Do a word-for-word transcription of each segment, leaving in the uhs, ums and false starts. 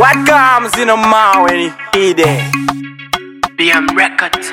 What comes in a man when he eat it? B M Records.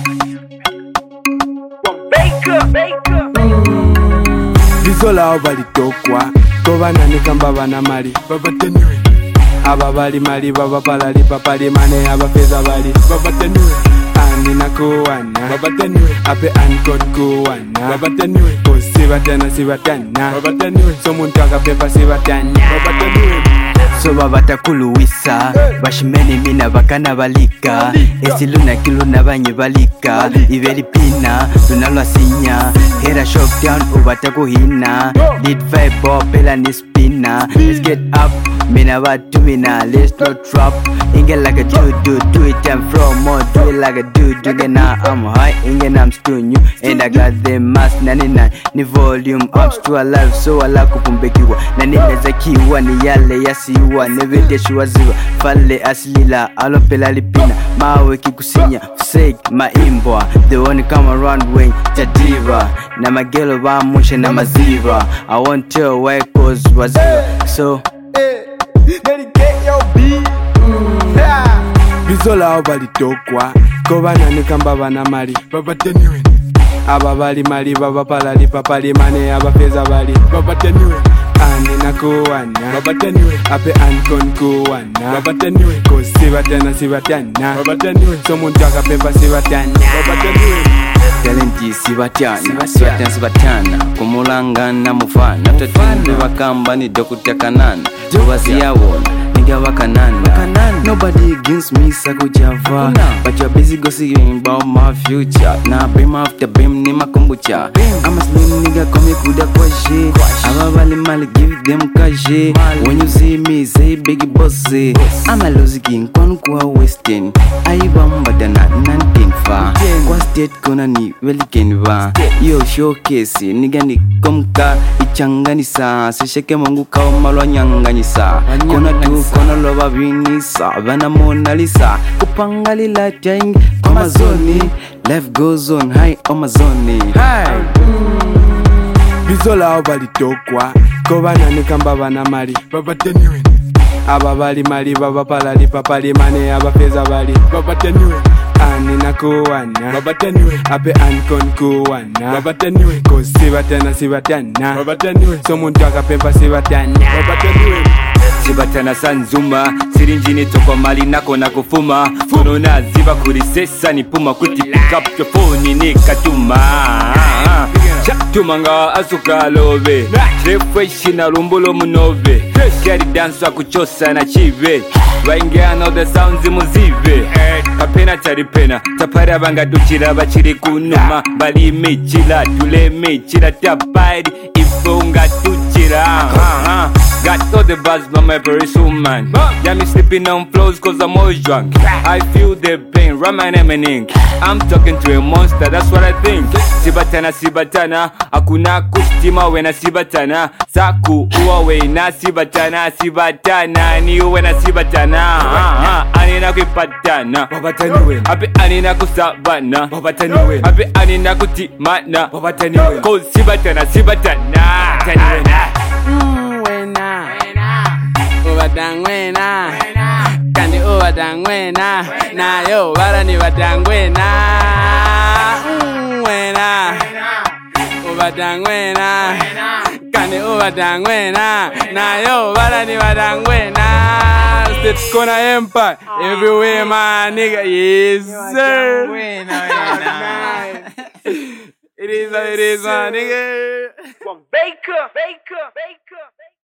Baker, Baker. Bisola obalitokwa Kovana nikamba bana mali Baba tenue Aba bali mali baba palali papali mane aba feza bali Baba tenue Ani na kuwana Baba tenue Ape ankon kuwana Baba tenue Siva tena siva tena Baba tenue Somuntu akapepa siva tena Baba tenue So babata kuluwisa Bashimeni mina bakana balika Esiluna kiluna banyi balika Iveli pina Dunalwa sinya Hera shock down ubata kuhina Lead vibe bopela ni spina Let's get up Mina batu mina Let's not drop Inge like a dude do Do it I'm from more Do it like a dude Do it now I'm high Inge I'm still new And I got the mask ninety-nine Ni volume I'm still alive So ala kupumbekiwa Na nineza kiwa Ni yale yasiwa Nevede shuwaziwa Fale asilila Alopela lipina Mawe kikusinya Fusake maimbwa The one come around when Jadiva Na magelo ba mushe na maziva I won't tell why cause waziva So Dedicate your beat Bisola obalitokwa Kovana nikamba bana mali Baba tenue Aba bali mali baba palali papali mane aba feza bali Baba tenue Ani na kuwana Baba tenue Ape ankon kuwana Baba tenue Siva tena siva tena Baba tenue Somuntu akapepa siva tena Baba tenue Talenti sibatana, sibatana sibatana Kumulangana mufana Tatende wakamba ni dokutakanana Tuwasiyawona, niga wakanana Nobody against me sakujava But you're busy gossiping about my future Nah beam after beam ni makumbucha I'm a slim nigga come kuda kwashe Ababali mali give them kashe When you see me say biggie bossy I'm a lousy king kwanu kuwa western Aiba mbadana nanting fa Kwa state kona ni welikenva Yo showcase nigga ni komka Ichanganisa Sisheke mungu kao malwa nyanganisa Kona tu kona loba vinisa Vana Mona Lisa Kupanga lila tiangi Amazoni Life goes on high Amazoni Hi Bisola obalitokwa Kovana nikamba bana mali Baba tenue Aba bali mali baba palali papali mane aba feza bali Baba tenue Ani na kuwana Baba tenue Ape ankon kuwana Baba tenue Siva tena siva tena Baba tenue Somuntu akapepa siva tena Baba tenue Sibatana sanzuma Sirinjini toko mali nako na kufuma Funo na ziva kurisesa ni puma Kuti pick up your phone ni katuma Chatumanga asuka love Refresh na rumbulo munove Carry dance wa kuchosa na chive Waingeano the sounds muzive Kapena taripena Tapara banga duchira bachiri kunuma Bali mechila tule mechila tapari Ifunga tuchira Got all the buzz by my Paris woman Yeah, me sleeping on floors cause I'm always drunk I feel the pain, ramen emening I'm talking to a monster, that's what I think Sibatana, sibatana Hakuna kustima wena sibatana Saku uwa wena sibatana Sibatana ni wena sibatana Anina kipatana Baba tenue Ape anina kusabana Baba tenue Ape anina kutimana Baba tenue Cause sibatana, sibatana Tenue Ubadangwena Kandi ubadangwena Na yo barani badangwena Wena Ubadangwena Kandi ubadangwena Na yo barani badangwena States Kona Empire Everywhere my nigga Yes sir It is it is my nigga From Baker Baker Baker